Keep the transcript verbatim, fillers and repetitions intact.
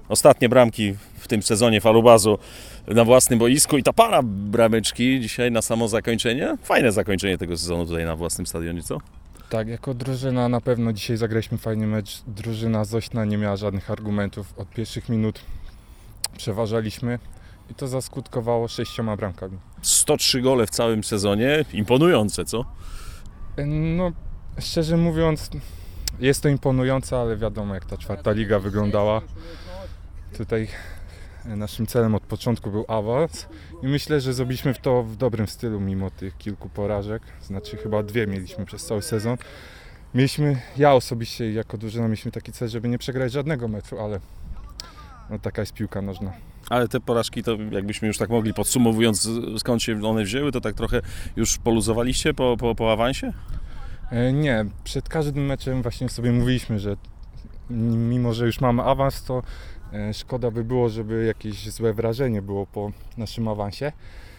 Ostatnie bramki w tym sezonie Falubazu na własnym boisku i ta para brameczki dzisiaj na samo zakończenie. Fajne zakończenie tego sezonu tutaj na własnym stadionie, co? Tak, jako drużyna na pewno dzisiaj zagraliśmy fajny mecz. Drużyna z Ośna nie miała żadnych argumentów. Od pierwszych minut przeważaliśmy i to zaskutkowało sześcioma bramkami. sto trzy gole w całym sezonie. Imponujące, co? No, szczerze mówiąc, jest to imponujące, ale wiadomo jak ta czwarta liga wyglądała. Tutaj naszym celem od początku był awans i myślę, że zrobiliśmy to w dobrym stylu mimo tych kilku porażek. Znaczy chyba dwie mieliśmy przez cały sezon. Mieliśmy, ja osobiście jako drużyna mieliśmy taki cel, żeby nie przegrać żadnego meczu, ale no, taka jest piłka nożna. Ale te porażki to jakbyśmy już tak mogli podsumowując skąd się one wzięły, to tak trochę już poluzowaliście po, po, po awansie? E, nie, przed każdym meczem właśnie sobie mówiliśmy, że mimo, że już mamy awans, to e, szkoda by było, żeby jakieś złe wrażenie było po naszym awansie.